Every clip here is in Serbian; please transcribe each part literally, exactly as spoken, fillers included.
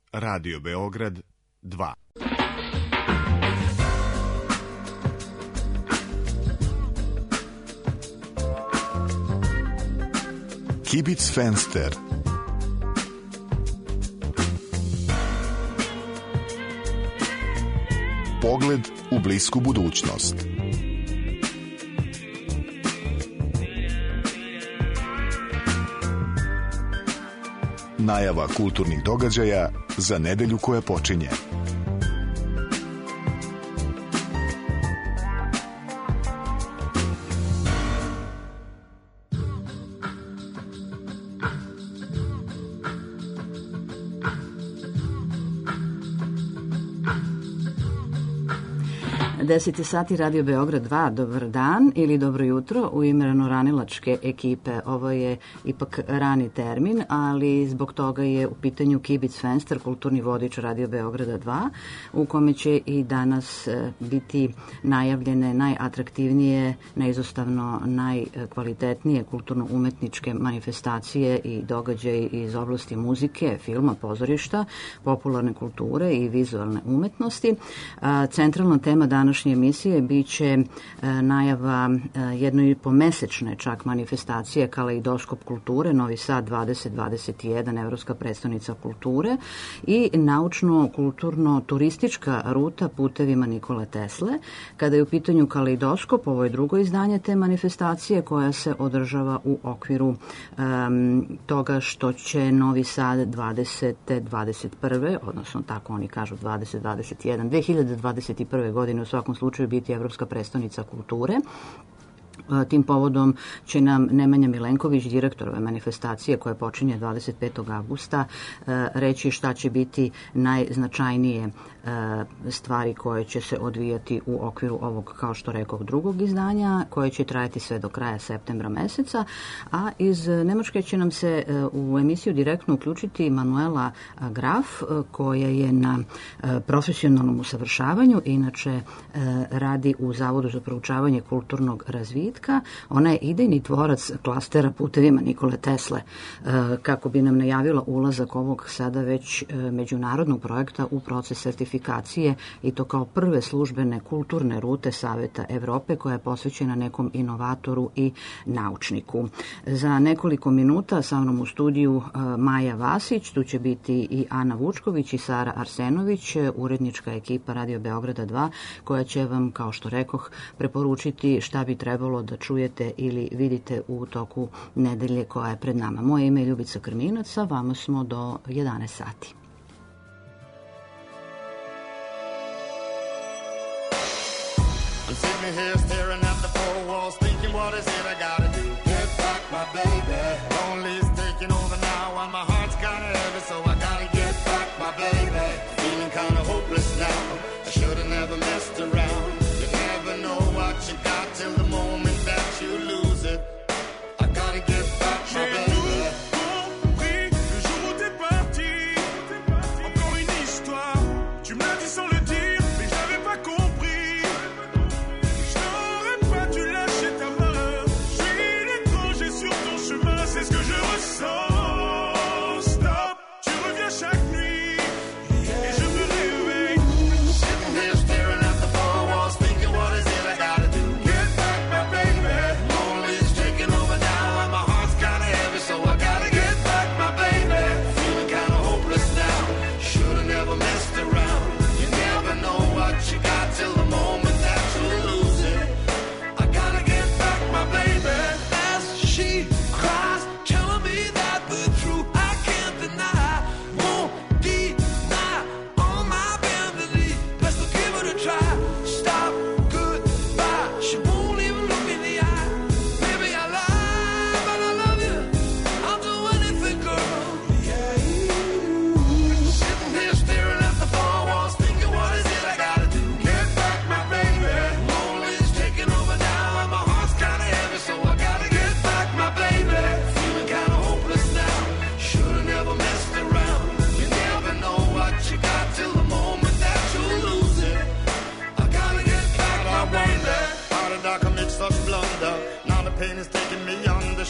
Radio Beograd dva. Kibic Fenster. Pogled u blisku budućnost. Najava kulturnih događaja za nedelju koja počinje. deset sati Radio Beograd dva, dobar dan ili dobro jutro u ime ranoranilačke ekipe. Ovo je ipak rani termin, ali zbog toga je u pitanju Kibic Fenster, kulturni vodič Radio Beograda dva, u kome će i danas biti najavljene najatraktivnije, neizostavno najkvalitetnije kulturno-umetničke manifestacije i događaje iz oblasti muzike, filma, pozorišta, popularne kulture i vizualne umetnosti. Centralna tema današnje emisije biće najava jednoj pomesečne čak manifestacije Kaleidoskop kulture, Novi Sad dvadeset dvadeset jedan, Evropska predstavnica kulture i naučno-kulturno-turistička ruta putevima Nikole Tesle. Kada je u pitanju Kaleidoskop, ovo je drugo izdanje te manifestacije koja se održava u okviru um, toga što će Novi Sad dvadeset dvadeset jedan, odnosno tako oni kažu dvadeset dvadeset jedan, dve hiljade dvadeset prve godine u svakom slučaju biti Evropska predstavnica kulture. Tim povodom će nam Nemanja Milenković, direktor ove manifestacije koja počinje dvadeset petog avgusta, reći šta će biti najznačajnije stvari koje će se odvijati u okviru ovog, kao što rekao, drugog izdanja, koje će trajati sve do kraja septembra meseca, a iz Nemačke će nam se u emisiju direktno uključiti Manuela Graf, koja je na profesionalnom usavršavanju, inače radi u Zavodu za proučavanje kulturnog razvitka. Ona je idejni tvorac klastera putevima Nikole Tesle, kako bi nam najavila ulazak ovog sada već međunarodnog projekta u proces sertifikacije, i to kao prve službene kulturne rute Saveta Evrope koja je posvećena nekom inovatoru i naučniku. Za nekoliko minuta sa mnom u studiju Maja Vasić, tu će biti i Ana Vučković i Sara Arsenović, urednička ekipa Radio Beograda dva, koja će vam, kao što rekoh, preporučiti šta bi trebalo da čujete ili vidite u toku nedelje koja je pred nama. Moje ime je Ljubica Krminac, a vama smo do jedanaest sati. I'm sitting here staring at the four walls, thinking what is it I gotta do? Get back my baby. Lonely's taking over now and my heart's kinda heavy, so I gotta get back my baby. Feeling kinda hopeless now, I should've never messed around. You never know what you got till the moment that you lose it. I gotta get back my baby.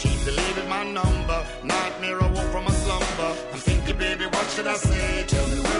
Nightmare, I woke from a slumber. I'm thinking, baby, what should I say? Tell me where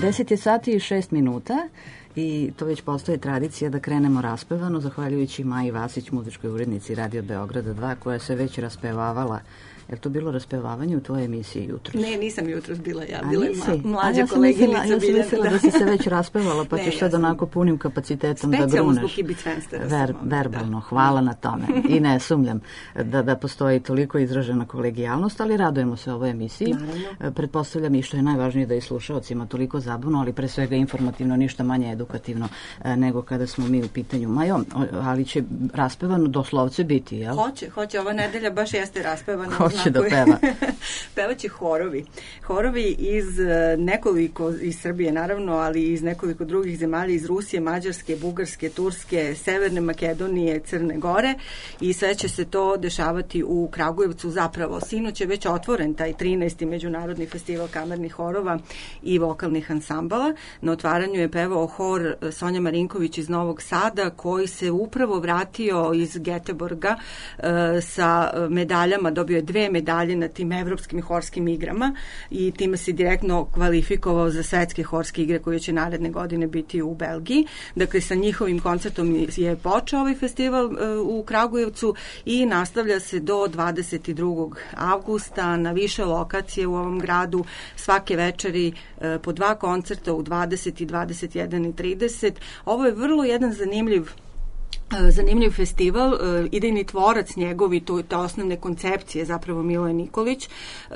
deset je sati i šest minuta i to već postoji tradicija da krenemo raspevano, zahvaljujući Maji Vasić, muzičkoj urednici Radio Beograda dva, koja se već raspevavala. Je li to bilo raspevavanje u tvojoj emisiji jutros? Ne, nisam jutros bila ja, bila je ma, mlađa ja koleginica. Ja sam mislila da. da si se već raspevala, pa ne, ćeš sad ja onako punim kapacitetom da gruneš. Specijalno zbog Ibicvenstera. Ver, verbalno, da. Hvala na tome. I ne sumljam da, da postoji toliko izražena kolegijalnost, ali radujemo se ovoj emisiji. Naravno. Pretpostavljam i što je najvažnije da i slušaocima toliko zabavno, ali pre svega informativno, ništa manje edukativno nego kada smo mi u pitanju. Majo, ali će raspevano doslovce biti, jel? Hoće, hoće. Ova nedelja baš jeste raspevano. Hoće da peva. Pevaće horovi. Horovi iz nekoliko, iz Srbije naravno, ali iz nekoliko drugih zemalja, iz Rusije, Mađarske, Bugarske, Turske, Severne Makedonije, Crne Gore, i sve će se to dešavati u Kragujevcu. Zapravo, sinoć je već otvoren taj trinaesti Međunarodni festival kamernih horova i vokalnih ansambala. Na otvaranju je pevao hor Sonja Marinković iz Novog Sada, koji se upravo vratio iz Göteborga e, sa medaljama, dobio je dve medalje na tim evropskim horskim igrama i time se direktno kvalifikovao za svetske horske igre koje će naredne godine biti u Belgiji. Dakle, sa njihovim koncertom je počeo ovaj festival u Kragujevcu i nastavlja se do dvadeset drugog avgusta na više lokacije u ovom gradu, svake večeri po dva koncerta u dvadeset i dvadeset jedan i trideset. Ovo je vrlo jedan zanimljiv zanimljiv festival. Idejni tvorac njegovi, to te osnovne koncepcije, zapravo Miloje Nikolić,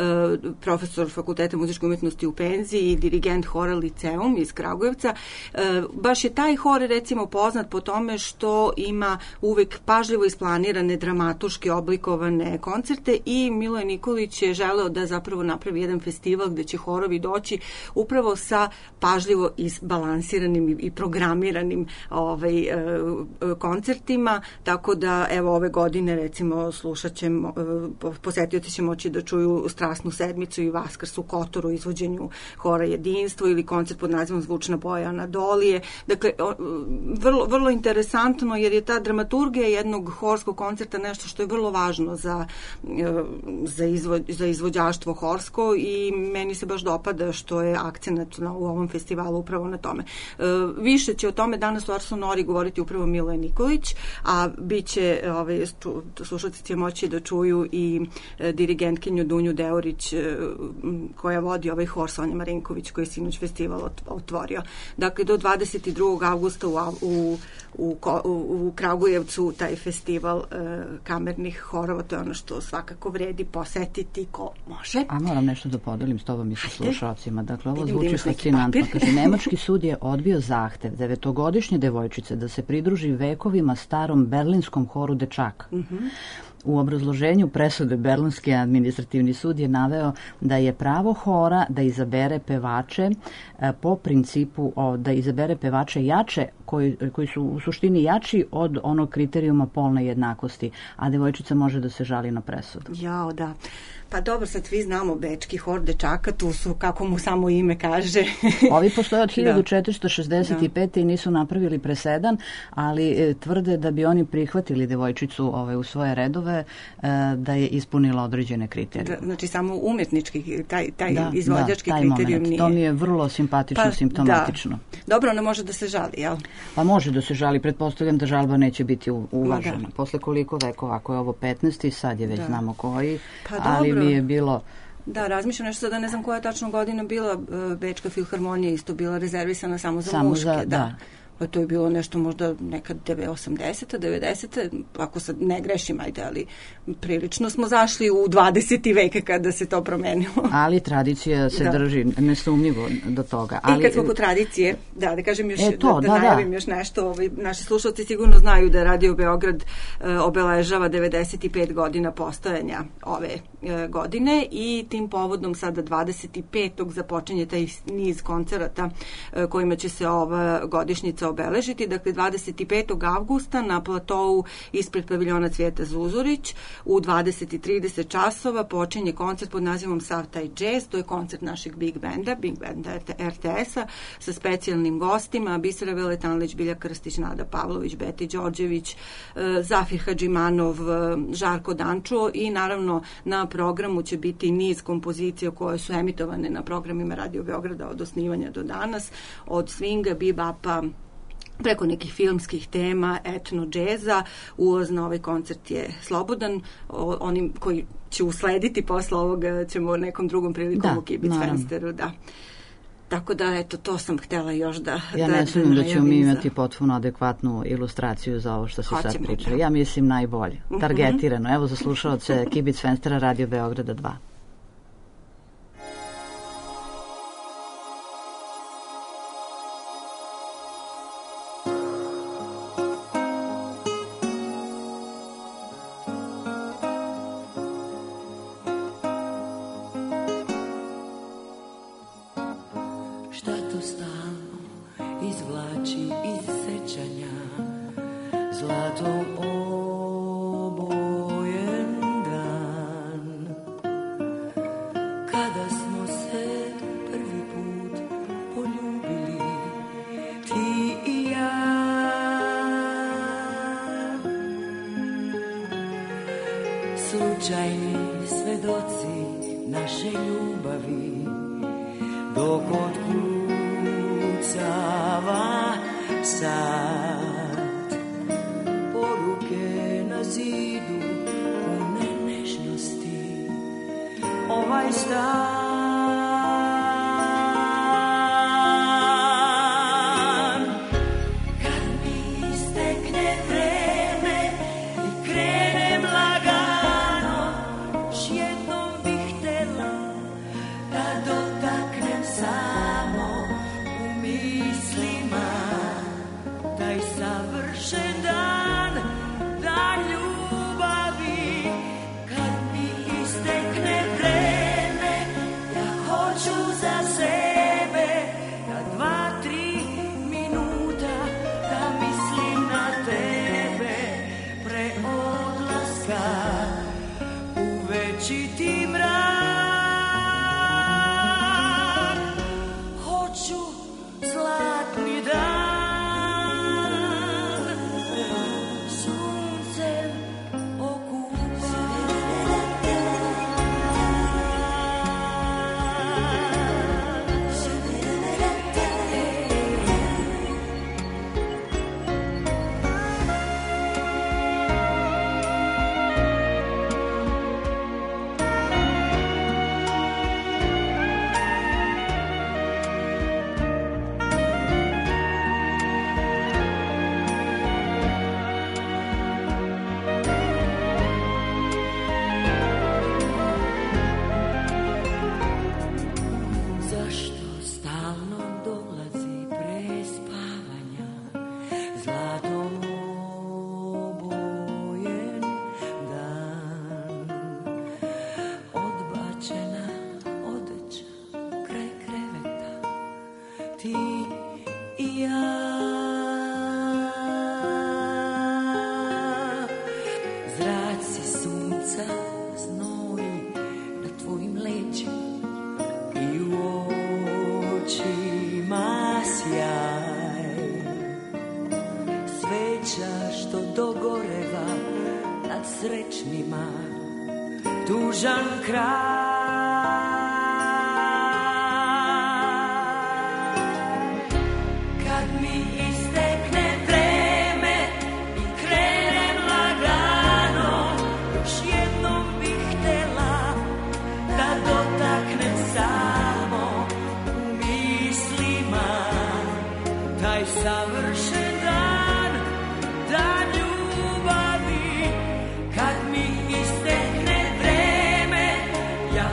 profesor Fakulteta muzičke umetnosti u penziji i dirigent hora Liceum iz Kragujevca. Baš je taj hor, recimo, poznat po tome što ima uvek pažljivo isplanirane, dramaturški oblikovane koncerte, i Miloje Nikolić je želeo da zapravo napravi jedan festival gde će horovi doći upravo sa pažljivo izbalansiranim i programiranim ovaj, koncertima. koncertima, tako da evo ove godine recimo slušat ćemo, posetioci će moći da čuju Strasnu sedmicu i Vaskrs u Kotoru, izvođenju hora Jedinstvo, ili koncert pod nazivom Zvučna boja Anadolije. Dakle, vrlo, vrlo interesantno, jer je ta dramaturgija jednog horskog koncerta nešto što je vrlo važno za, za, izvo, za izvođaštvo horsko, i meni se baš dopada što je akcenat na, u ovom festivalu upravo na tome. Više će o tome danas u Ars Sonori govoriti upravo Miloje Nikolić, a bit će, ovaj, slušalci će moći da čuju i e, dirigentkinju Dunju Deorić, e, koja vodi ovaj hor Sonja Marinković, koji je sinoć festival otvorio. Dakle, do dvadeset drugog avgusta u, u, u, u, u Kragujevcu taj festival e, kamernih horova, to je ono što svakako vredi posetiti ko može. A moram nešto da podelim s tobom i sa slušalcima. Dakle, ovo zvuči fascinantno. Kaže, nemački sud je odbio zahtev devetogodišnje devojčice da se pridruži vekovima starom berlinskom horu dečaka. Mm-hmm. U obrazloženju presude Berlinski administrativni sud je naveo da je pravo hora da izabere pevače e, po principu o, da izabere pevače jače, koji, koji su u suštini jači od onog kriterijuma polne jednakosti, a devojčica može da se žali na presudu. Jao, da. Pa dobro, sad svi znamo bečki hor dečaka, tu su, kako mu samo ime kaže. Ovi postoje od hiljadu četiristo šezdeset pete. Da. I nisu napravili presedan, ali e, tvrde da bi oni prihvatili devojčicu ovaj, u svoje redove, e, da je ispunila određene kriterije. Da, znači samo umetnički, taj, taj da, izvođački da, taj kriterijum moment. Nije. To mi je vrlo simpatično, pa, simptomatično. Da. Dobro, ona može da se žali, jel? Pa može da se žali, pretpostavljam da žalba neće biti uvažena. Da. Posle koliko vekova, ako je ovo petnaesti, sad je već da. znamo koji, pa, ali mi je bilo... Da, razmišljam nešto sada, ne znam koja je tačno godina bila, Bečka filharmonija isto bila rezervisana samo za samo muške. Za, da. da. Pa to je bilo nešto možda nekad osamdesete, devedesete, ako sad ne grešim, ajde, ali prilično smo zašli u dvadeseti vek kada se to promenilo. Ali tradicija se da. drži nesumnjivo do toga. Ali... I kad smo kod tradicije, da, da kažem još, e to, da, da, da najavim da. još nešto, ovaj, naši slušalci sigurno znaju da Radio Beograd e, obeležava devedeset pet godina postojanja ove e, godine, i tim povodom sada dvadeset petog započinje taj niz koncerata e, kojima će se ova godišnjica obeležiti. Dakle, dvadeset petog avgusta na platovu ispred paviljona Cvijeta Zuzorić u dvadeset i trideset časova počinje koncert pod nazivom Sav taj džez. To je koncert našeg Big Benda, Big Benda er te es-a, sa specijalnim gostima: Bisera Veletanlić, Bilja Krstić, Nada Pavlović, Beti Đorđević, Zafir Hadžimanov, Žarko Dančo, i naravno na programu će biti niz kompozicija koje su emitovane na programima Radio Beograda od osnivanja do danas, od swinga, bebapa, preko nekih filmskih tema, etno, džeza. Ulaz na ovaj koncert je slobodan. O, onim koji će uslediti posle ovoga ćemo nekom drugom prilikom da, u Kibic Fensteru, da. Tako da, eto, to sam htela još da... Ja da, ne sumnjam da, da ćemo mi imati za... potpuno adekvatnu ilustraciju za ovo što si Hoćemo, sad pričala. da. Ja mislim najbolje. Targetirano. Evo za slušaoce Kibic Fenstera Radio Beograda dva. Slučajni svedoci naše ljubavi, dok otkucava sad, poruke na zidu pune nežnosti, ovaj stan. Kad mi istekne vreme i krenem lagano, još jednom bih htela da dotaknem samo u mislima taj savršen dan, dan ljubavi. Kad mi istekne vreme, ja hoću za sebe na dva, tri minuta da mislim na tebe pre odlaska u večiti mrak. Hoću zlatni dan, suncem zašto stalno dolazi pre spavanja zlatom obojen dan, odbačena odeća kraj kreveta, ti i ja. Zraci sunca, znoj na tvojim leđima i u očima sjaj, sveća što dogoreva nad srećnima, tužan kraj. Kad mi istekne vreme i krenem lagano, još jednom bih htela da dotaknem samo u mislima taj savršen dan, dan ljubavi. Kad mi istekne vreme, ja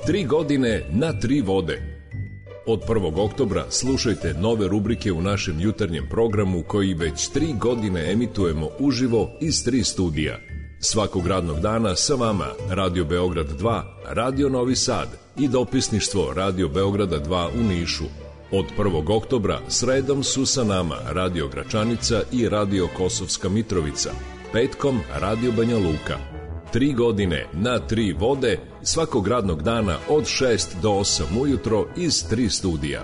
Tri godine na tri vode. Od prvog oktobra slušajte nove rubrike u našem jutarnjem programu koji već tri godine emitujemo uživo iz tri studija. Svakog radnog dana sa vama Radio Beograd dva, Radio Novi Sad i dopisništvo Radio Beograda dva u Nišu. Od prvog oktobra sredom su sa nama Radio Gračanica i Radio Kosovska Mitrovica. Petkom Radio Banja Luka. Tri godine na tri vode svakog radnog dana od šest do osam ujutro iz tri studija.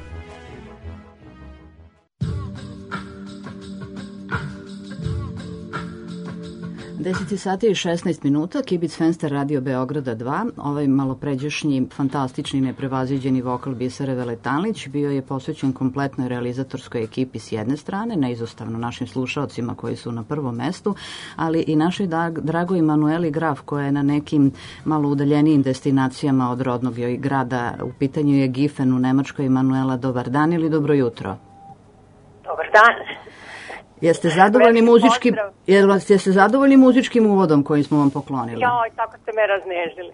deset sati i šesnaest minuta, Kibic Fenster Radio Beograda dva. Ovaj malopređašnji, fantastični, neprevaziđeni vokal Bisere Veletanlić bio je posvećen kompletnoj realizatorskoj ekipi s jedne strane, neizostavno našim slušaocima koji su na prvom mestu, ali i našoj dragoj Manueli Graf koja je na nekim malo udaljenijim destinacijama od rodnog joj grada. U pitanju je Gifen u Nemačkoj. Manuela, dobar dan ili dobro jutro? Dobar dan. Jeste zadovoljni muzičkim, jeste zadovoljni muzičkim uvodom koji smo vam poklonili? Joj, tako ste me raznežili.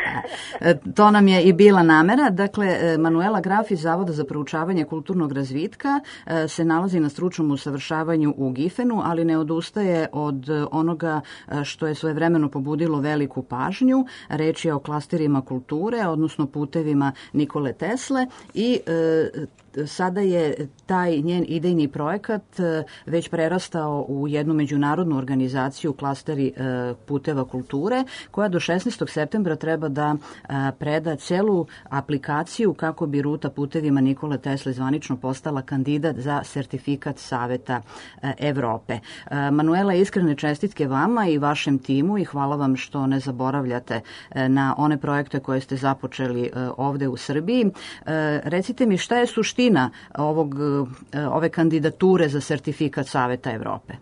To nam je i bila namera. Dakle, Manuela Graf iz Zavoda za proučavanje kulturnog razvitka se nalazi na stručnom usavršavanju u Gifenu, ali ne odustaje od onoga što je svojevremeno pobudilo veliku pažnju. Reč je o klasterima kulture, odnosno putevima Nikole Tesle i sada je taj njen idejni projekat već prerastao u jednu međunarodnu organizaciju klasteri puteva kulture, koja do šesnaestog septembra treba da preda celu aplikaciju kako bi ruta putevima Nikole Tesle zvanično postala kandidat za sertifikat Saveta Evrope. Manuela, iskrene čestitke vama i vašem timu i hvala vam što ne zaboravljate na one projekte koje ste započeli ovde u Srbiji. Recite mi, šta je suština ovog, ove kandidature za sertifikat Saveta Evrope?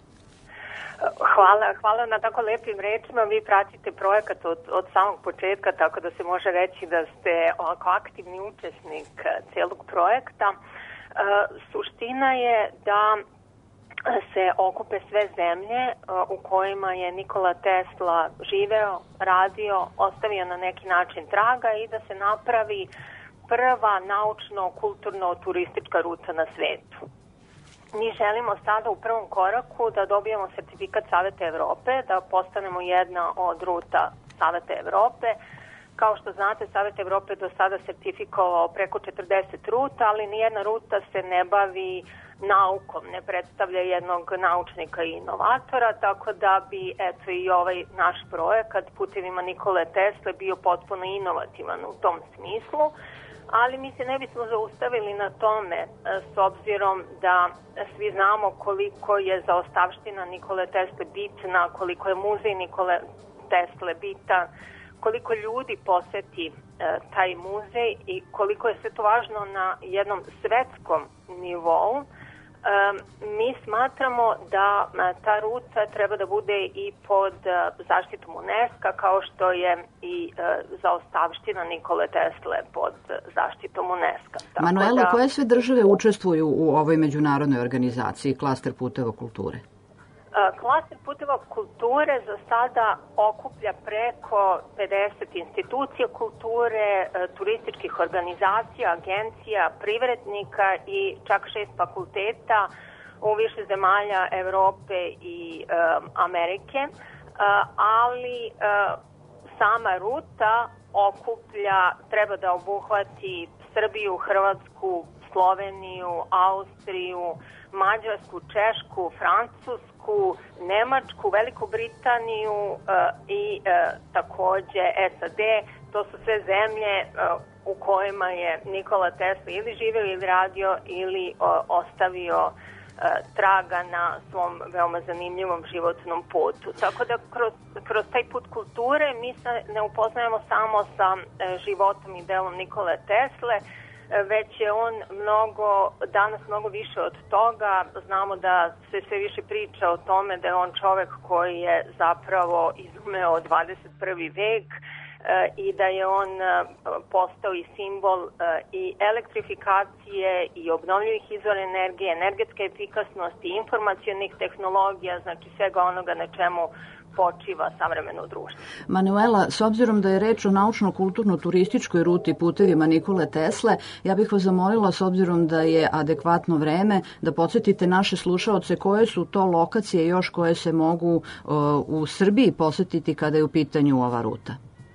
Hvala, hvala na tako lepim rečima. Vi pratite projekat od, od samog početka, tako da se može reći da ste ovako aktivni učesnik celog projekta. E, suština je da se okupe sve zemlje u kojima je Nikola Tesla živeo, radio, ostavio na neki način traga i da se napravi prva naučno-kulturno-turistička ruta na svetu. Mi želimo sada u prvom koraku da dobijemo sertifikat Saveta Evrope, da postanemo jedna od ruta Saveta Evrope. Kao što znate, Savet Evrope do sada sertifikovao preko četrdeset ruta, ali nijedna ruta se ne bavi naukom, ne predstavlja jednog naučnika i inovatora, tako da bi eto i ovaj naš projekat putevima Nikole Tesle bio potpuno inovativan u tom smislu. Ali mi se ne bismo zaustavili na tome s obzirom da svi znamo koliko je zaostavština Nikole Tesle bitna, koliko je muzej Nikole Tesle bitan, koliko ljudi poseti e, taj muzej i koliko je sve to važno na jednom svetskom nivou. Mi smatramo da ta ruta treba da bude i pod zaštitom UNESCO, kao što je i zaostavština Nikole Tesle pod zaštitom UNESCO. Manuela, da, koje sve države učestvuju u ovoj međunarodnoj organizaciji Klaster puteva kulture? Klaster puteva kulture za sada okuplja preko pedeset institucija kulture, turističkih organizacija, agencija, privrednika i čak šest fakulteta u više zemalja Evrope i um, Amerike, uh, ali uh, sama ruta okuplja, treba da obuhvati Srbiju, Hrvatsku, Sloveniju, Austriju, Mađarsku, Češku, Francusku, Nemačku, Veliku Britaniju uh, i uh, takođe S A D. To su sve zemlje uh, u kojima je Nikola Tesla ili živeo ili radio ili uh, ostavio uh, traga na svom veoma zanimljivom životnom putu. Tako da kroz, kroz taj put kulture mi se ne upoznajemo samo sa uh, životom i delom Nikole Tesle, već je on mnogo, danas mnogo više od toga. Znamo da se sve više priča o tome da je on čovek koji je zapravo izumeo dvadeset prvi vek e, i da je on e, postao i simbol e, i elektrifikacije i obnovljivih izvora energije, energetske efikasnosti, informacionih tehnologija, znači svega onoga na čemu počiva savremeno društvo. Manuela, s obzirom da je reč o naučno-kulturno-turističkoj ruti putevima Nikole Tesle, ja bih vas zamolila, s obzirom da je adekvatno vreme, da podsjetite naše slušaoce koje su to lokacije još koje se mogu u Srbiji posetiti kada je u pitanju ova ruta.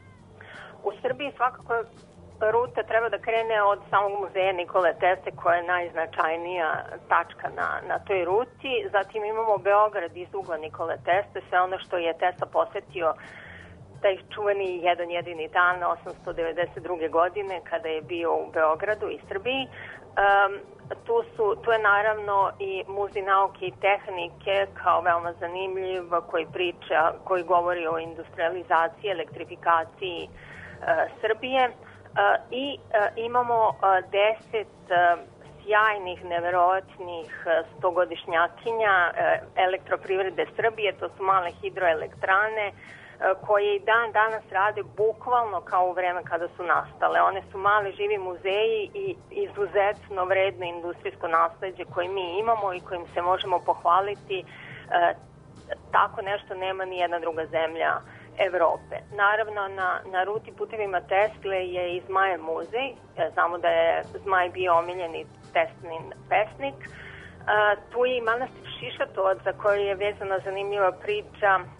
U Srbiji svakako ruta treba da krene od samog muzeja Nikole Tesle, koja je najznačajnija tačka na, na toj ruti. Zatim imamo Beograd iz ugla Nikole Tesle, sve ono što je Tesla posetio taj čuveni jedan jedini dan osamsto devedeset druge. godine kada je bio u Beogradu i Srbiji. Um, tu, su, tu je naravno i Muzej nauke i tehnike kao veoma zanimljiv, koji priča, koji govori o industrializaciji, elektrifikaciji uh, Srbije. Uh, I uh, imamo uh, deset uh, sjajnih, neverovatnih uh, stogodišnjakinja uh, elektroprivrede Srbije, to su male hidroelektrane uh, koje i dan danas rade bukvalno kao u vreme kada su nastale. One su mali živi muzeji i izuzetno vredno industrijsko nasleđe koje mi imamo i kojim se možemo pohvaliti. Uh, tako nešto nema ni jedna druga zemlja Evrope. Naravno, na, na ruti putevima Tesle je i Zmajev muzej. Znamo da je Zmaj bio omiljeni Teslin pesnik. A, tu je i manastir Šišatovac, za koju je vezana zanimljiva priča, a,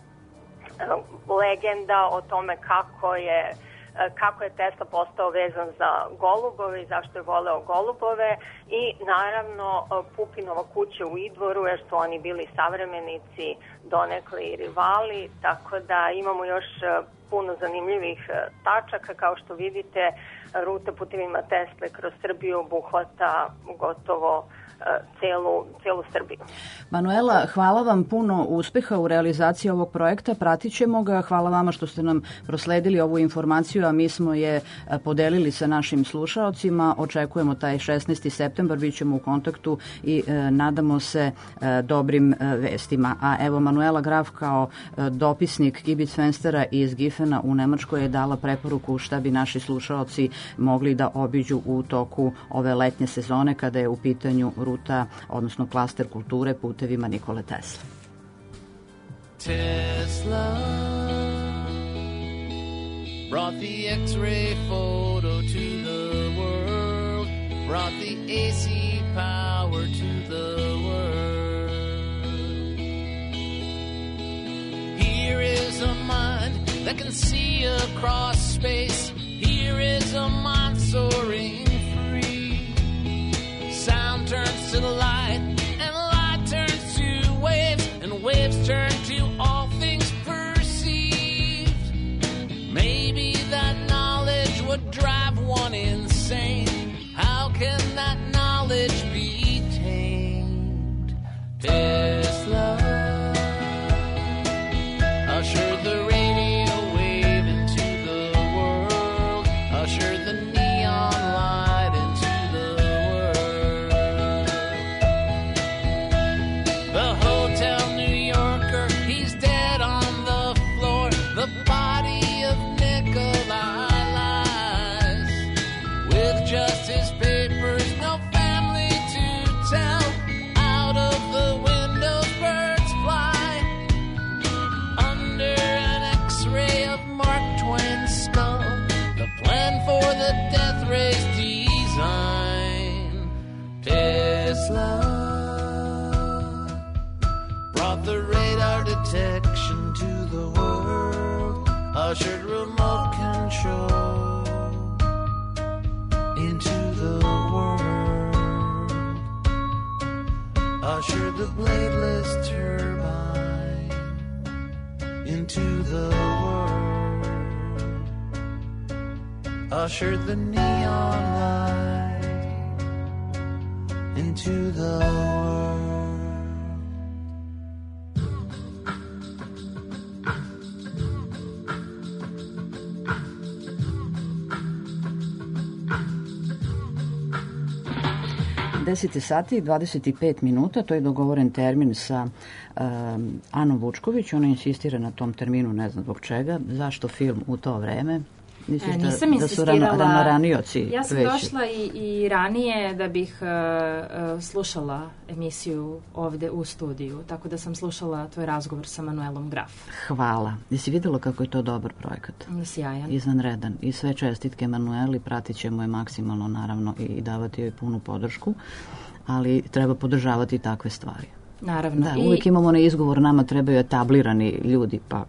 legenda o tome kako je kako je Tesla postao vezan za golubove i zašto je voleo golubove, i naravno Pupinova kuća u Idvoru, jer su oni bili savremenici, donekle i rivali, tako da imamo još puno zanimljivih tačaka. Kao što vidite, ruta putevima Tesle kroz Srbiju obuhvata gotovo celu, celu Srbiju. Manuela, hvala vam puno uspeha u realizaciji ovog projekta, pratit ćemo ga. Hvala vama što ste nam prosledili ovu informaciju, a mi smo je podelili sa našim slušaocima. Očekujemo taj šesnaesti septembar, bit ćemo u kontaktu i e, nadamo se e, dobrim e, vestima. A evo, Manuela Graf kao e, dopisnik Kibicfenstera iz Gifena u Nemačkoj je dala preporuku šta bi naši slušaoci mogli da obiđu u toku ove letnje sezone kada je u pitanju ruta, odnosno klaster kulture putevima Nikole Tesle. Tesla brought the X-ray photo to the world, brought the A C power to the world. Here is a mind that can see across space. Here is a mind soaring free. Sound turns to light, and light turns to waves, and waves turn to all things perceived. Maybe that knowledge would drive one insane. How can that knowledge be tamed? Tesla ushered the radio wave into the world, ushered the neon light into the world. The Hotel New Yorker, he's dead on the floor. The body of Nikolai lies with just his papers, no family to tell. Out of the windows birds fly, under an X-ray of Mark Twain's skull, the plan for the death ray's design. Tesla brought the radar detection to the world, ushered remote control into the world, ushered the bladeless turbine into the world, ushered the neon light into the world. deset sati i dvadeset pet minuta, to je dogovoren termin sa um, Anom Vučković. Ona insistira na tom terminu, ne znam zbog čega. Zašto film u to vreme? Misliš E, da, nisam da su rano, insistirala. ranoranioci Ja sam veći? došla i, i ranije da bih uh, uh, slušala emisiju ovde u studiju, tako da sam slušala tvoj razgovor sa Manuelom Graf. Hvala. Jesi vidjela kako je to dobar projekat? Sjajan. Izvanredan. I sve čestitke Manueli, pratit ćemo je maksimalno naravno i davati joj punu podršku, ali treba podržavati takve stvari. Naravno. Da, I uvijek imamo onaj izgovor, nama trebaju etablirani ljudi, pa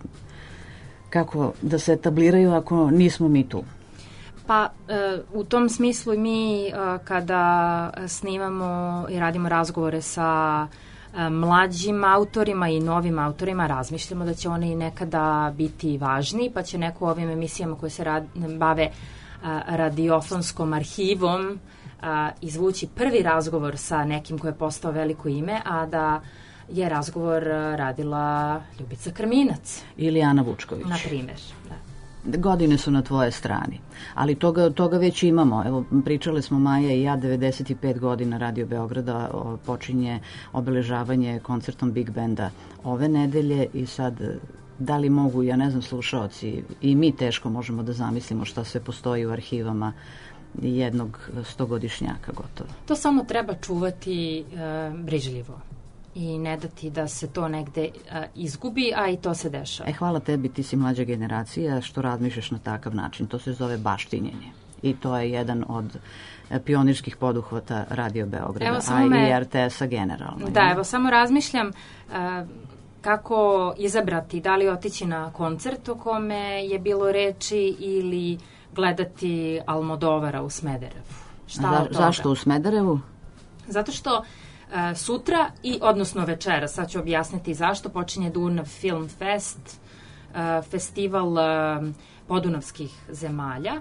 kako da se etabliraju ako nismo mi tu? Pa e, u tom smislu mi e, kada snimamo i radimo razgovore sa e, mlađim autorima i novim autorima, razmišljamo da će oni nekada biti važni, pa će neko u ovim emisijama koje se rad, bave a, radiofonskom arhivom a, izvući prvi razgovor sa nekim ko je postao veliko ime, a da je razgovor radila Ljubica Krminac. Ili Ana Vučković. Na primjer, da. Godine su na tvoje strani, ali toga, toga već imamo. Evo, pričale smo Maja i ja, devedeset pet godina Radio Beograda o, počinje obeležavanje koncertom Big Benda ove nedelje i sad da li mogu, ja ne znam, slušaoci i mi teško možemo da zamislimo šta sve postoji u arhivama jednog stogodišnjaka gotovo. To samo treba čuvati e, brižljivo i ne dati da se to negde a, izgubi, a i to se dešava. E, hvala tebi, ti si mlađa generacija što razmišljaš na takav način. To se zove baštinjenje. I to je jedan od pionirskih poduhvata Radio Beograda, a me, i R T S-a generalno. Da, evo, samo razmišljam a, kako izabrati, da li otići na koncert o kome je bilo reči ili gledati Almodovara u Smederevu. Šta Za, od toga? Zašto u Smederevu? Zato što Uh, sutra i odnosno večera, sad ću objasniti zašto, počinje Dunav Film Fest, uh, festival uh, podunavskih zemalja.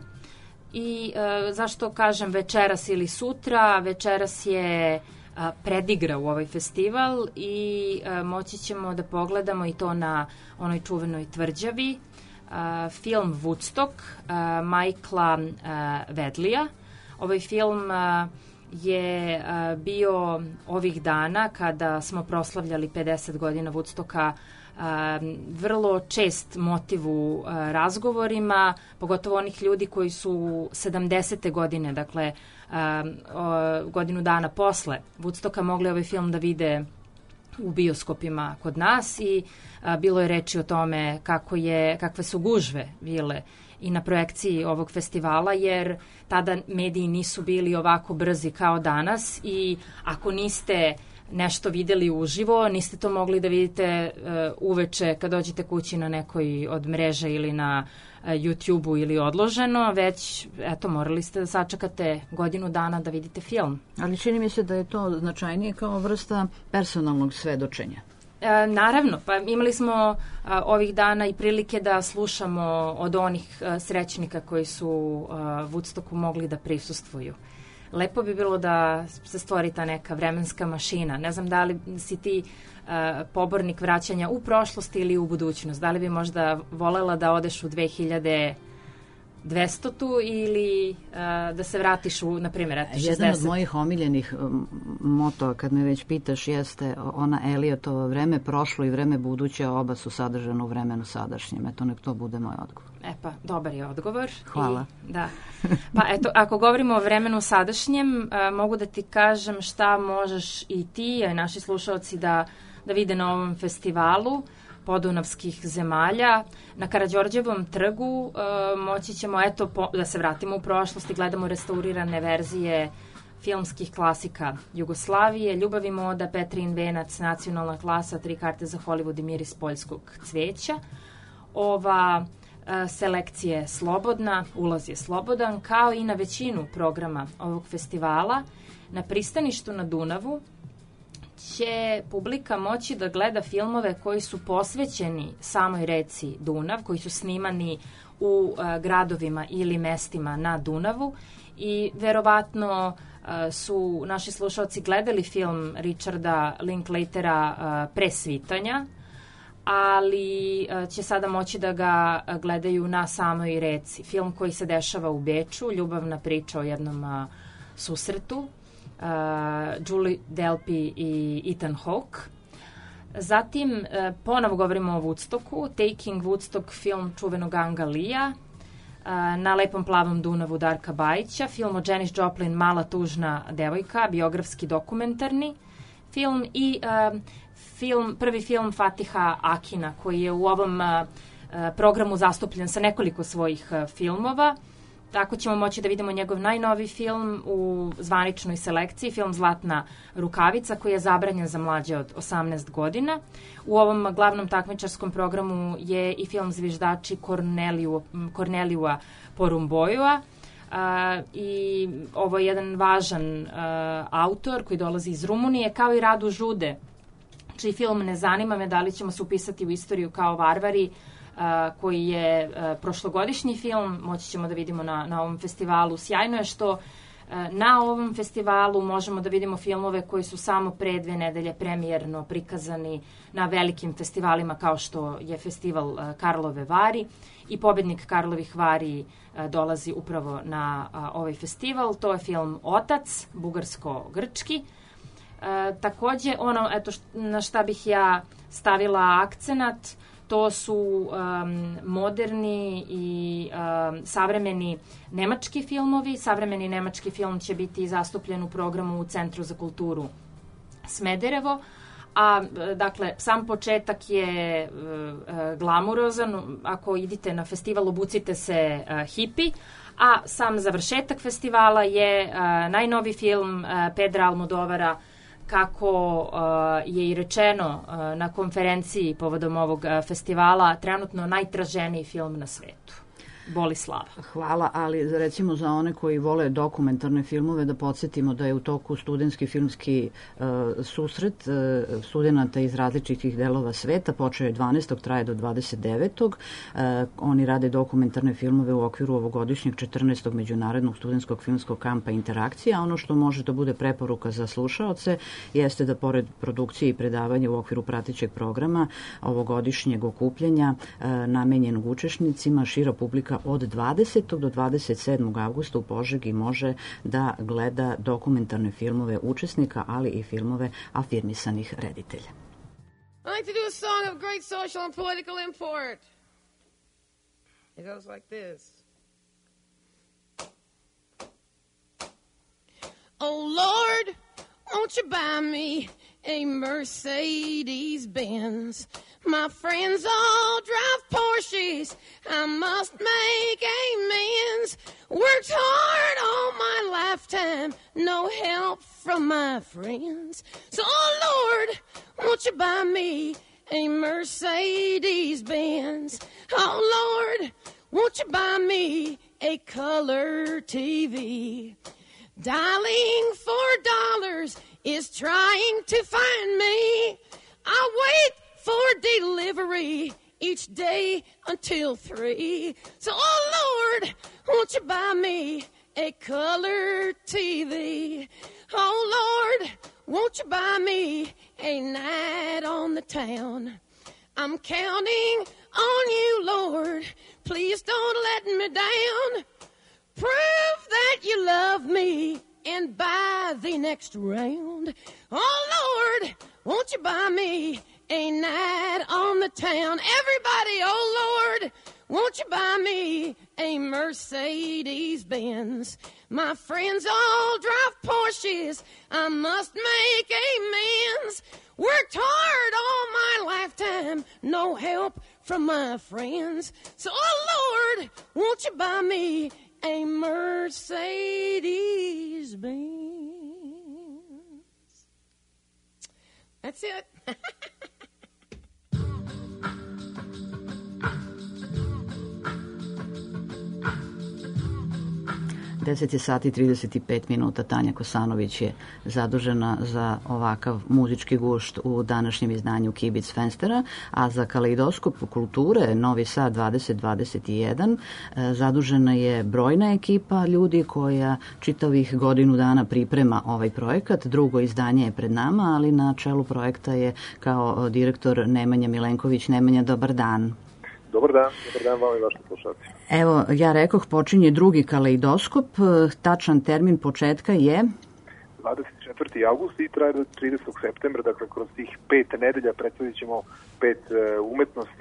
I uh, zašto kažem večeras ili sutra? Večeras je uh, predigra u ovaj festival i uh, moći ćemo da pogledamo i to na onoj čuvenoj tvrđavi uh, film Woodstock uh, Michaela uh, Vedlija. Ovaj film uh, je a, bio ovih dana kada smo proslavljali pedeset godina Woodstocka a, vrlo čest motiv u a, razgovorima, pogotovo onih ljudi koji su sedamdesete godine, dakle a, o, godinu dana posle Woodstocka mogli ovaj film da vide u bioskopima kod nas i a, bilo je reči o tome kako je, kakve su gužve bile i na projekciji ovog festivala, jer tada mediji nisu bili ovako brzi kao danas i ako niste nešto videli uživo, niste to mogli da vidite uh, uveče kad dođete kući na nekoj od mreža ili na uh, YouTube-u ili odloženo, već eto, morali ste da sačekate godinu dana da vidite film. Ali čini mi se da je to značajnije kao vrsta personalnog svedočenja. E, naravno, pa imali smo a, ovih dana i prilike da slušamo od onih a, srećnika koji su a, Woodstocku mogli da prisustvuju. Lepo bi bilo da se stvori ta neka vremenska mašina. Ne znam da li si ti a, pobornik vraćanja u prošlost ili u budućnost. Da li bi možda volela da odeš u dve hiljade dvestotu ili a, da se vratiš u, na primjer, eto, šezdeset. Jedan od mojih omiljenih um, moto, kad me već pitaš, jeste ona Eliotova vreme prošlo i vreme buduće, oba su sadržane u vremenu sadašnjem. Eto, nek to bude moj odgovor. E pa, dobar je odgovor. Hvala. I, da. Pa eto, ako govorimo o vremenu sadašnjem, a, mogu da ti kažem šta možeš i ti, a i naši slušalci da, da vide na ovom festivalu podunavskih zemalja. Na Karađorđevom trgu e, moći ćemo, eto, po, da se vratimo u prošlost i gledamo restaurirane verzije filmskih klasika Jugoslavije, Ljubav i moda, Petrin venac, Nacionalna klasa, Tri karte za Hollywood i Miris poljskog cveća. Ova e, selekcija je slobodna, ulaz je slobodan, kao i na većinu programa ovog festivala. Na pristaništu na Dunavu će publika moći da gleda filmove koji su posvećeni samoj reci Dunav, koji su snimani u uh, gradovima ili mestima na Dunavu i verovatno uh, su naši slušalci gledali film Richarda Linklatera uh, pre svitanja, ali uh, će sada moći da ga uh, gledaju na samoj reci. Film koji se dešava u Beču, ljubavna priča o jednom uh, susretu, Uh, Julie Delpy i Ethan Hawke. Zatim, uh, ponovo govorimo o Woodstocku, Taking Woodstock film čuvenog Anga Lee-a. Na lepom plavom Dunavu Darka Bajića, film o Janis Joplin Mala tužna devojka, biografski dokumentarni film i uh, film, prvi film Fatiha Akina koji je u ovom uh, programu zastupljen sa nekoliko svojih uh, filmova. Tako ćemo moći da vidimo njegov najnoviji film u zvaničnoj selekciji, film Zlatna rukavica, koji je zabranjen za mlađe od osamnaest godina. U ovom glavnom takmičarskom programu je i film Zviždači Korneliju, Kornelijua Porumboja. Uh, I ovo je jedan važan uh, autor koji dolazi iz Rumunije, kao i Radu Žude, čiji film Ne zanima me da li ćemo se upisati u istoriju kao varvari, Uh, koji je uh, prošlogodišnji film, moći ćemo da vidimo na, na ovom festivalu. Sjajno je što uh, na ovom festivalu možemo da vidimo filmove koji su samo pre dve nedelje premijerno prikazani na velikim festivalima kao što je festival uh, Karlove Vari i pobednik Karlovih Vari uh, dolazi upravo na uh, ovaj festival. To je film Otac, bugarsko-grčki. Uh, takođe, ono eto, št, na šta bih ja stavila akcenat, to su um, moderni i um, savremeni nemački filmovi. Savremeni nemački film će biti zastupljen u programu u Centru za kulturu Smederevo. A, dakle, sam početak je uh, glamurozan. Ako idete na festival, obucite se uh, hipi. A sam završetak festivala je uh, najnovi film uh, Pedra Almodovara, kako uh, je i rečeno uh, na konferenciji povodom ovog uh, festivala, trenutno najtraženiji film na svetu. Boli slava. Hvala, ali recimo za one koji vole dokumentarne filmove da podsjetimo da je u toku studentski filmski uh, susret uh, studenta iz različitih delova sveta, počeo je dvanaestog traje do dvadeset devetog Uh, oni rade dokumentarne filmove u okviru ovogodišnjeg četrnaestog međunarodnog studentskog filmskog kampa Interakcija. A ono što može da bude preporuka za slušaoce jeste da pored produkcije i predavanja u okviru pratećeg programa ovogodišnjeg okupljanja uh, namenjenog učesnicima, šira publika od dvadesetog do dvadeset sedmog avgusta u Požegi može da gleda dokumentarne filmove učesnika, ali i filmove afirmisanih reditelja. I like to do a song of great social and political import. It goes like this. Oh Lord, won't you buy me a Mercedes Benz? My friends all drive Porsches. I must make amends. Worked hard all my lifetime, no help from my friends. So, oh Lord, won't you buy me a Mercedes Benz? Oh Lord, won't you buy me a color T V? Dialing for dollars is trying to find me. I wait for delivery each day until three. So, oh Lord, won't you buy me a color T V? Oh Lord, won't you buy me a night on the town? I'm counting on you, Lord. Please don't let me down. Prove that you love me and buy the next round. Oh Lord, won't you buy me a night on the town? Everybody, oh Lord, won't you buy me a Mercedes Benz? My friends all drive Porsches. I must make amends. Worked hard all my lifetime, no help from my friends. So, oh Lord, won't you buy me a Mercedes Benz? That's it. deset je sati i trideset pet minuta. Tanja Kosanović je zadužena za ovakav muzički gušt u današnjem izdanju Kibic Fenstera, a za Kaleidoskop kulture Novi Sad dvadeset dvadeset jedan zadužena je brojna ekipa ljudi koja čitavih godinu dana priprema ovaj projekat. Drugo izdanje je pred nama, ali na čelu projekta je kao direktor Nemanja Milenković. Nemanja, dobar dan. Dobar dan, dobar dan vam i vašim slušalcima. Evo, ja rekoh, počinje drugi Kaleidoskop, tačan termin početka je? dvadeset četvrti avgust i traje do tridesetog septembra, dakle kroz tih pet nedelja predstavit ćemo pet umetnosti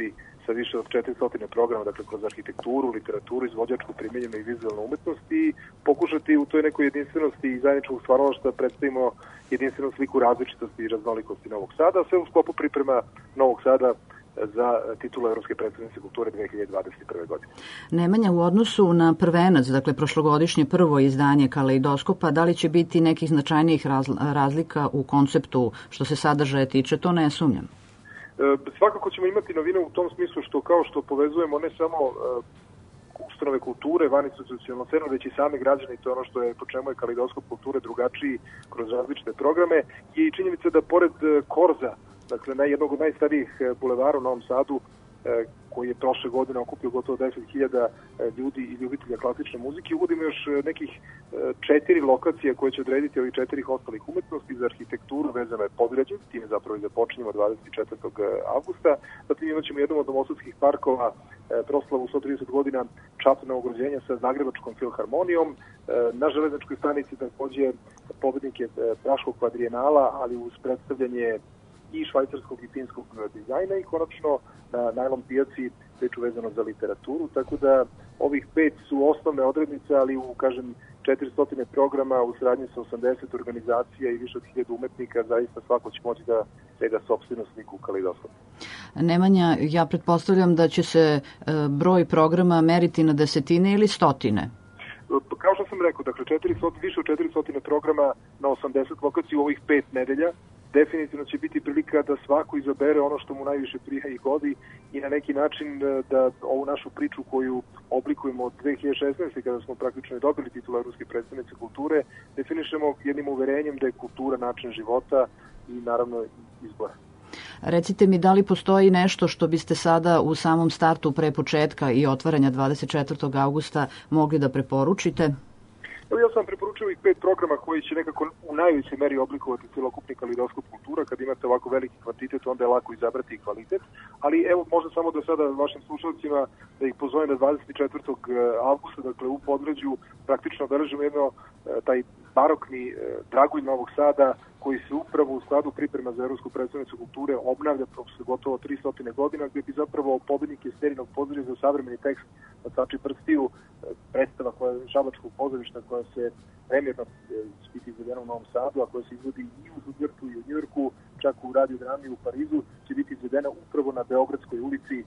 sa više od četiristo programa, dakle kroz arhitekturu, literaturu, izvođačku, primjenjenu i vizualnu umetnost i pokušati u toj nekoj jedinstvenosti i zajedničkog stvaralaštva predstavimo jedinstvenu sliku različitosti i raznolikosti Novog Sada, sve u sklopu priprema Novog Sada za titulu Evropske predstavnice kulture dve hiljade dvadeset prve. godine. Nemanja, u odnosu na prvenac, dakle prošlogodišnje prvo izdanje Kaleidoskopa, da li će biti nekih značajnijih razlika u konceptu što se sadržaja tiče, to ne sumnjam. E, svakako ćemo imati novine u tom smislu što kao što povezujemo ne samo e, ustanove kulture, vaninstitucionalnu scenu, već i same građane, i to je ono što je, po čemu je Kaleidoskop kulture drugačiji kroz različite programe, je i činjenica da pored Korza, dakle, na jednog od najstarijih bulevara u Novom Sadu, koji je prošle godine okupio gotovo deset hiljada ljudi i ljubitelja klasične muzike, uvodimo još nekih četiri lokacije koje će odrediti ovih četirih ostalih umetnosti. Za arhitekturu vezano je Podgrađe, time zapravo i započinjemo dvadeset četvrtog avgusta. Zatim imat ćemo jednom od novosadskih parkova proslavu sto trideset godina Čapinovog rođenja sa Zagrebačkom filharmonijom. Na železničkoj stanici takođe pobednike Praškog kvadrijenala, ali uz predstavljanje i švajcarskog i finskog dizajna i konačno na najlon pijaci priču vezano za literaturu, tako da ovih pet su osnovne odrednice, ali u, kažem, četiristo programa u saradnji sa osamdeset organizacija i više od hiljadu umetnika, zaista svako će moći da gleda sopstvenu sliku u Kaleidoskopu. Nemanja, ja pretpostavljam da će se broj programa meriti na desetine ili stotine? Kao što sam rekao, dakle, četiristo, više od četiristo programa na osamdeset lokacija u ovih pet nedelja. Definitivno će biti prilika da svako izabere ono što mu najviše prija i godi i na neki način da ovu našu priču koju oblikujemo od dve hiljade šesnaeste. kada smo praktično dobili titulu Evropske predstavnice kulture, definišemo jednim uverenjem da je kultura način života i naravno izbora. Recite mi, da li postoji nešto što biste sada u samom startu pre početka i otvaranja dvadeset četvrtog avgusta mogli da preporučite? Evo, ja sam preporučio ovih pet programa koji će nekako u najvećoj meri oblikovati celokupni Kaleidoskop kultura. Kad imate ovako veliki kvantitet, onda je lako izabrati i kvalitet. Ali evo, možda samo do sada vašim slušalcima da ih pozovem da dvadeset četvrtog avgusta, dakle u Podgrađu, praktično obeležimo jedno taj barokni dragulj Novog Sada koji se upravo u skladu priprema za Evropsku predstavnicu kulture obnavlja posle gotovo tristo godina, gde bi zapravo pobednike Sterinog pozorišta za savremeni tekst na Cači prstiju, predstava koja je Šabačkog pozorišta koja se premjerno biti izvedena u Novom Sadu, a koja se izvodi i u Stuttgartu i u Njujorku, čak u radiodrami u Parizu, će biti izvedena upravo na Beogradskoj ulici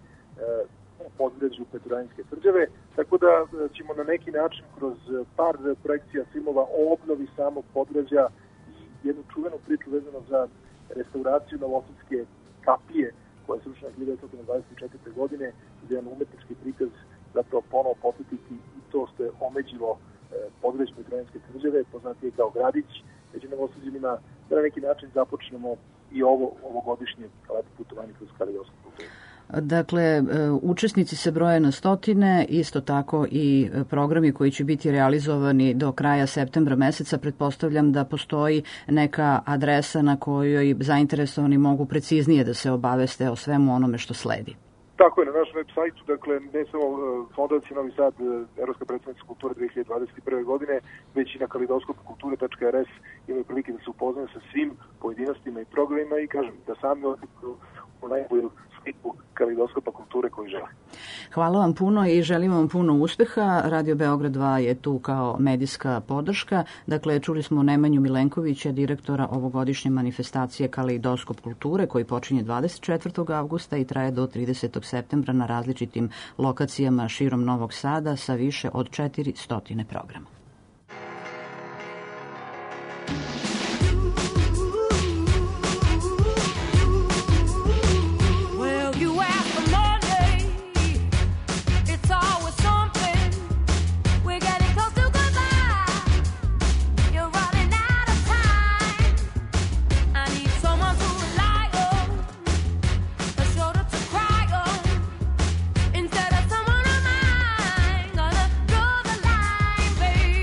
u Podgrađu Petrovaradinske tvrđave, tako da ćemo na neki način kroz par projekcija filmova o obnovi samog Podgrađa i jednu čuvenu priču vezano za restauraciju Novosadske kapije koja je srušena hiljadu devetsto dvadeset četvrte. godine, gde je jedan umetnički prikaz zapravo ponovo posjetiti i to što je omeđilo Podgreć Petrovaradinske tvrđave, poznatije kao gradić među Novosađanima, da na neki način započnemo i ovo ovogodišnje lepo putovanje kroz Kaleidoskop kulture. Dakle, učesnici se broje na stotine, isto tako i programi koji će biti realizovani do kraja septembra meseca. Pretpostavljam da postoji neka adresa na kojoj zainteresovani mogu preciznije da se obaveste o svemu onome što sledi. Tako je, na našem web sajtu, dakle, ne samo Fondacija Novi Sad, Evropska predstavnica kulture dve hiljade dvadeset prve. godine, već i na kaleidoskop kulture tačka er es imaju prilike da se upoznaju sa svim pojedinostima i programima i kažem da sami odlikuju u najbolju sliku Kaleidoskopa kulture koji žele. Hvala vam puno i želim vam puno uspeha. Radio Beograd dva je tu kao medijska podrška. Dakle, čuli smo Nemanju Milenkovića, direktora ovogodišnje manifestacije Kaleidoskop kulture, koji počinje dvadeset četvrtog avgusta i traje do tridesetog septembra na različitim lokacijama širom Novog Sada sa više od četiristo programa. Baby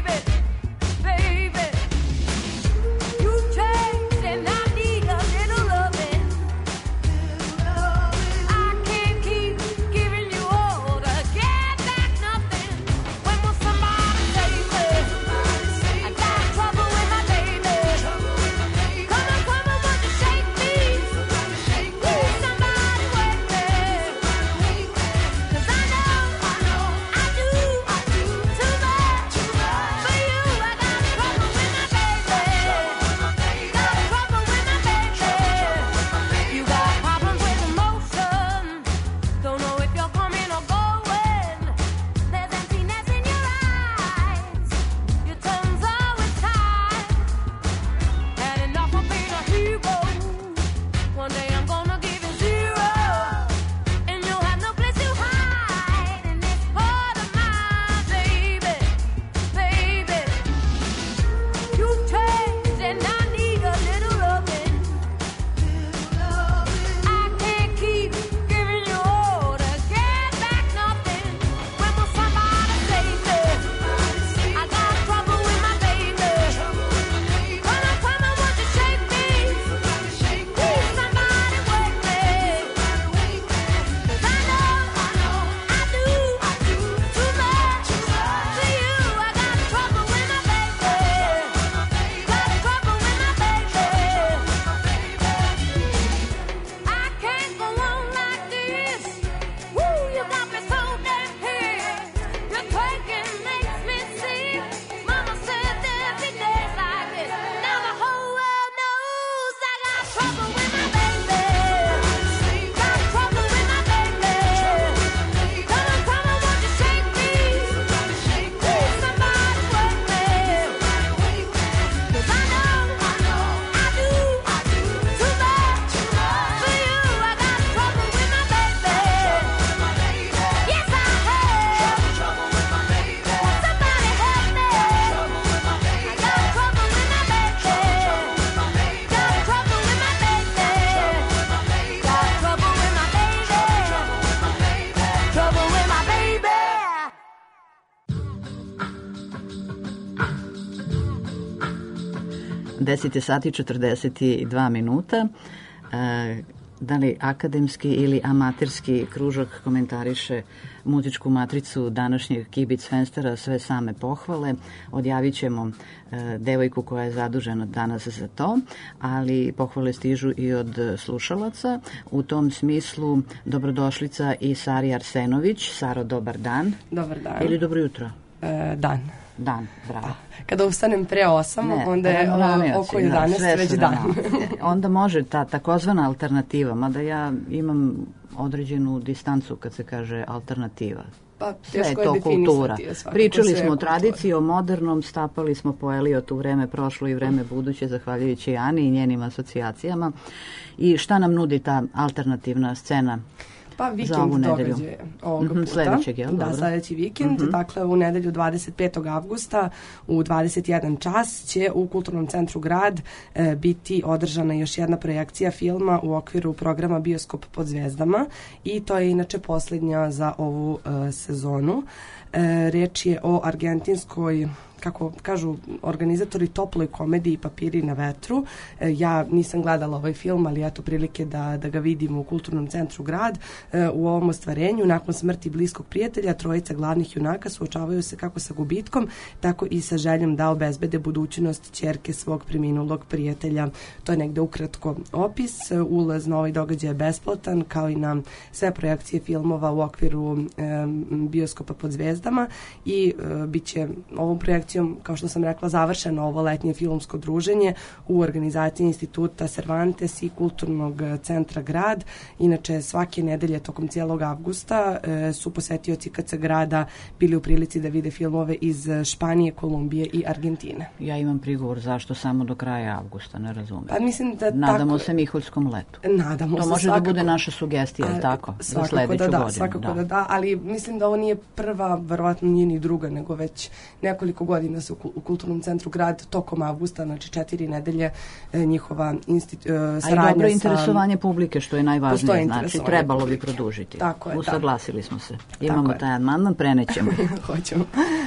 deset je sati četrdeset dva minuta. E, da li akademski ili amaterski kružok komentariše muzičku matricu današnjeg Kibic Fenstera, sve same pohvale. Odjavit ćemo e, devojku koja je zadužena danas za to, ali pohvale stižu i od slušalaca. U tom smislu dobrodošlica i Sari Arsenović. Saro, dobar dan. Dobar dan. Ili dobro jutro? E, dan. Dan, bravo. Kada ustanem pre osam, ne, onda je o, oko jedanaest već dan. Onda može ta takozvana alternativa, mada ja imam određenu distancu kad se kaže alternativa. Pa, sve je to kultura. Pričali smo o tradiciji, o modernom, stapali smo po Eliotu vreme prošlo i vreme buduće, zahvaljujući Ani i njenim asocijacijama. I šta nam nudi ta alternativna scena? Pa vikend događaje ovoga puta. Mm-hmm, sledećeg, jel? Da, dobro. sledeći vikend. Mm-hmm. Dakle, u nedelju dvadeset petog avgusta u dvadeset jedan čas će u Kulturnom centru Grad e, biti održana još jedna projekcija filma u okviru programa Bioskop pod zvezdama i to je inače posljednja za ovu e, sezonu. E, reč je o argentinskoj, kako kažu organizatori, toploj komediji Papiri na vetru. E, ja nisam gledala ovaj film, ali eto prilike da, da ga vidim u Kulturnom centru Grad. E, u ovom ostvarenju, nakon smrti bliskog prijatelja, trojica glavnih junaka suočavaju se kako sa gubitkom, tako i sa željom da obezbede budućnost ćerke svog preminulog prijatelja. To je negde ukratko opis. Ulaz na ovaj događaj je besplatan, kao i na sve projekcije filmova u okviru e, Bioskopa pod zvezdama i e, bit će ovom projekcijom, kao što sam rekla, završeno ovo letnje filmsko druženje u organizaciji Instituta Cervantes i Kulturnog centra Grad. Inače, svake nedelje tokom cijelog avgusta e, su posetioci K C grada bili u prilici da vide filmove iz Španije, Kolumbije i Argentine. Ja imam prigovor zašto samo do kraja avgusta, ne razumem. Pa mislim da Nadamo tako, se Miholjskom letu. Nadamo to se može svakako, da bude naša sugestija, a, tako? Za sledeću da, da, godinu. Svakako da. da da, ali mislim da ovo nije prva, verovatno nije ni druga, nego već nekoliko godina se u, u Kulturnom centru Grad tokom avgusta, znači četiri nedelje, e, njihova institu, e, saradnja. A i dobro sa, interesovanje publike, što je najvažnije, znači trebalo bi produžiti. Tako je, usaglasili da. smo se. Imamo taj amandman, prenećemo. Hoćemo.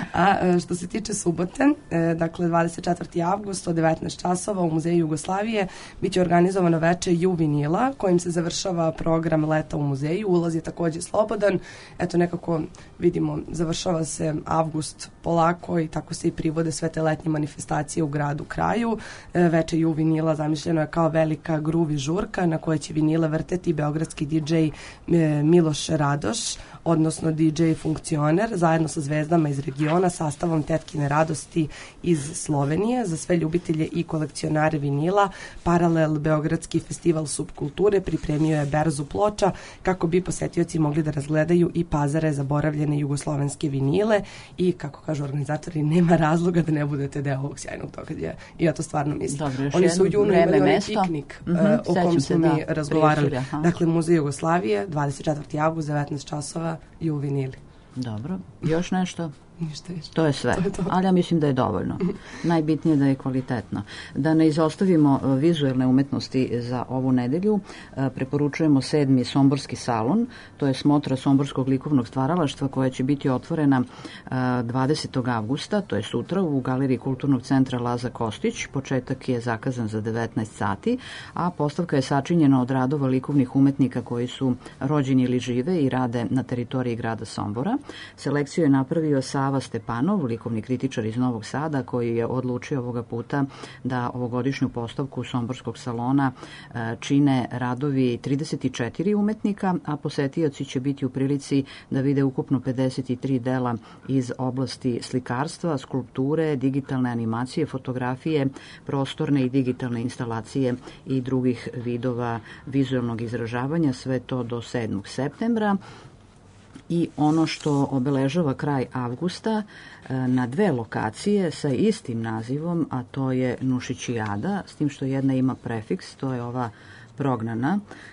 A što se tiče subote, e, dakle dvadeset četvrti avgust od devetnaest časova u Muzeju Jugoslavije biće organizovano veče Ju vinila, kojim se završava program Leta u muzeju. Ulaz je takođe slobodan. Eto, nekako vidimo, završava se avgust polako i tako se i privode sve te letnje manifestacije u gradu kraju. E, veče Ju vinila zamišljeno je kao velika gruvi žurka na kojoj će vinile vrteti beogradski di džej e, Miloš Radoš, odnosno di džej Funkcioner, zajedno sa zvezdama iz regiona, sastavom Tetkine radosti iz Slovenije. Za sve ljubitelje i kolekcionare vinila, Paralel Beogradski festival subkulture pripremio je berzu ploča kako bi posetioci mogli da razgledaju i pazare zaboravljene jugoslovenske vinile i, kako kažu organizatori, nema razloga da ne budete deo ovog sjajnog događaja. I ja to stvarno mislim. Dobro, Oni su u junu imali onaj piknik mm-hmm, uh, o kom smo da, mi razgovarali. Pričali, dakle, Muzej Jugoslavije, dvadeset četvrti avgust, devetnaest časova, Ju vinili. Dobro. Još nešto? Ništa više. To je sve, to je to. Ali ja mislim da je dovoljno. Najbitnije da je kvalitetno. Da ne izostavimo vizuelne umetnosti za ovu nedelju, preporučujemo sedmi Somborski salon, to je smotra somborskog likovnog stvaralaštva koja će biti otvorena dvadesetog avgusta, to je sutra u Galeriji Kulturnog centra Laza Kostić. Početak je zakazan za devetnaest sati, a postavka je sačinjena od radova likovnih umetnika koji su rođeni ili žive i rade na teritoriji grada Sombora. Selekciju je napravio Sava Stepanov, likovni kritičar iz Novog Sada, koji je odlučio ovoga puta da ovogodišnju postavku Somborskog salona čine radovi trideset četiri umetnika, a posetioci će biti u prilici da vide ukupno pedeset tri dela iz oblasti slikarstva, skulpture, digitalne animacije, fotografije, prostorne i digitalne instalacije i drugih vidova vizualnog izražavanja, sve to do sedmog septembra. I ono što obeležava kraj avgusta na dve lokacije sa istim nazivom, a to je Nušićijada, s tim što jedna ima prefiks, to je ova prognana,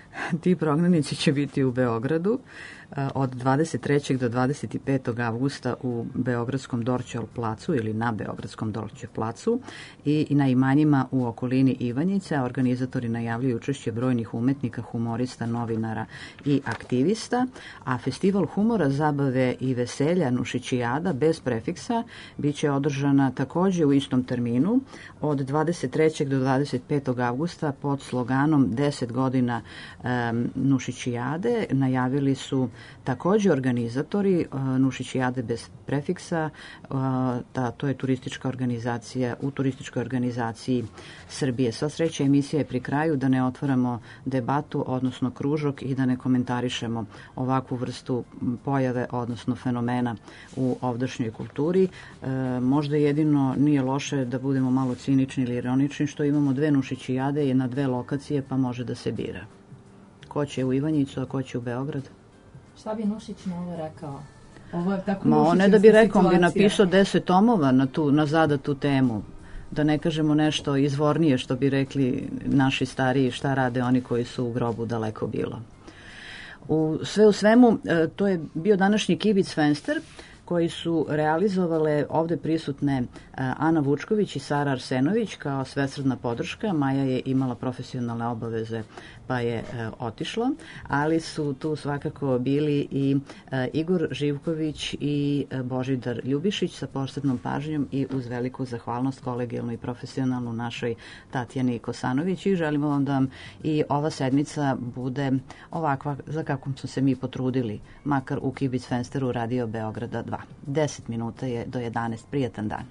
Ti prognanici će biti u Beogradu od dvadeset trećeg do dvadeset petog avgusta u Beogradskom Dorćol placu ili na Beogradskom Dorćol placu i na imanjima u okolini Ivanjice. Organizatori najavljuju učešće brojnih umetnika, humorista, novinara i aktivista, a festival humora, zabave i veselja Nušićijada bez prefiksa biće održana takođe u istom terminu od dvadeset trećeg do dvadeset petog avgusta pod sloganom deset godina um, Nušićijade. Najavili su takođe organizatori uh, Nušićijade bez prefiksa, uh, ta, to je turistička organizacija u turističkoj organizaciji Srbije. Sva sreća, emisija je pri kraju, da ne otvaramo debatu, odnosno kružok, i da ne komentarišemo ovakvu vrstu pojave, odnosno fenomena u ovdašnjoj kulturi. Uh, možda jedino nije loše da budemo malo cinični ili ironični što imamo dve Nušićijade i na dve lokacije, pa može da se bira. Ko će u Ivanjicu, a ko će u Beograd? Šta bi Nušić na ovo rekao? Ovo je tako Ma on ne da bi rekao, on bi napisao deset tomova na, tu, na zadatu temu. Da ne kažemo nešto izvornije, što bi rekli naši stariji, šta rade oni koji su u grobu daleko bilo. U, sve u svemu, to je bio današnji Kibic Fenster, koji su realizovale ovde prisutne Ana Vučković i Sara Arsenović kao svesrdna podrška. Maja je imala profesionalne obaveze pa je e, otišla, ali su tu svakako bili i e, Igor Živković i e, Božidar Ljubišić sa posebnom pažnjom i uz veliku zahvalnost kolegijalnu i profesionalnu našoj Tatjani Kosanović, i želimo vam da vam i ova sedmica bude ovakva za kakvom smo se mi potrudili, makar u Kibic Fensteru Radio Beograda dva. deset minuta je do jedanaest. Prijatan dan.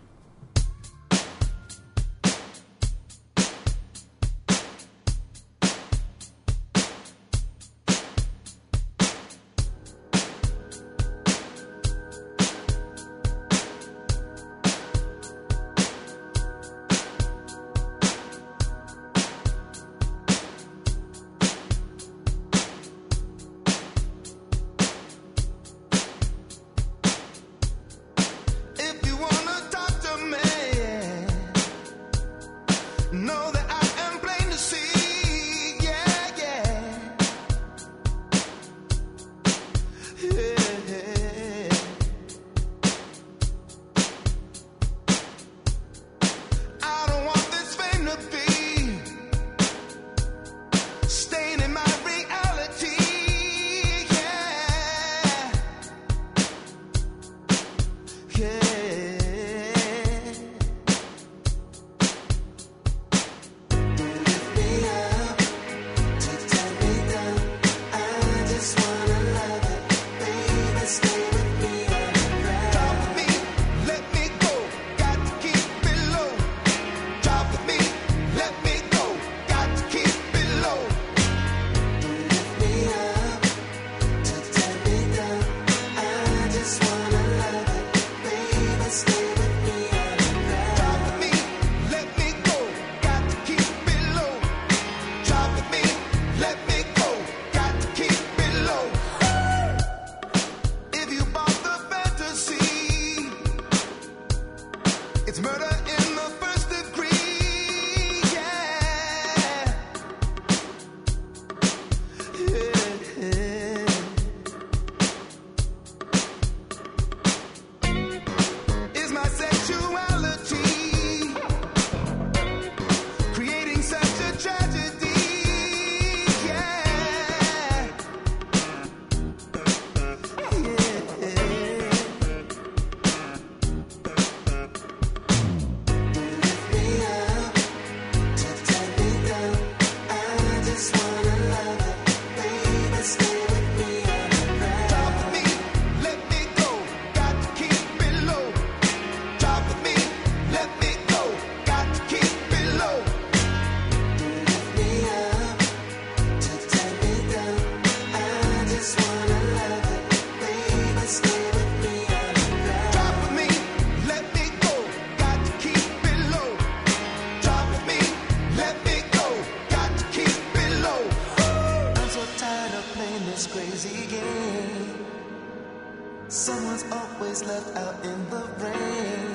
Someone's always left out in the rain.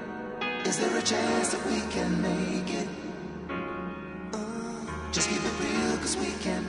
Is there a chance that we can make it? Uh, just keep it real, cause we can